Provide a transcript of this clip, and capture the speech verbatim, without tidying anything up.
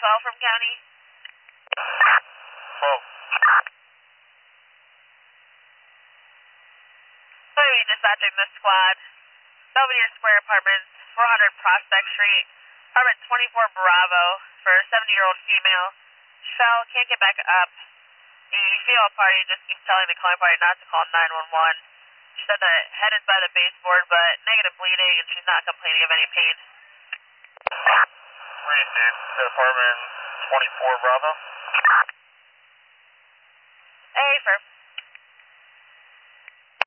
twelve from county. twelve. Sorry, dispatching this squad. Belvedere Square Apartments, four hundred Prospect Street, apartment twenty-four Bravo for a seventy-year-old female. She fell, can't get back up. The female party just keeps telling the calling party not to call nine one one. She said the head is by the baseboard, but negative bleeding, and she's not complaining of any pain. Received. Apartment twenty-four Bravo.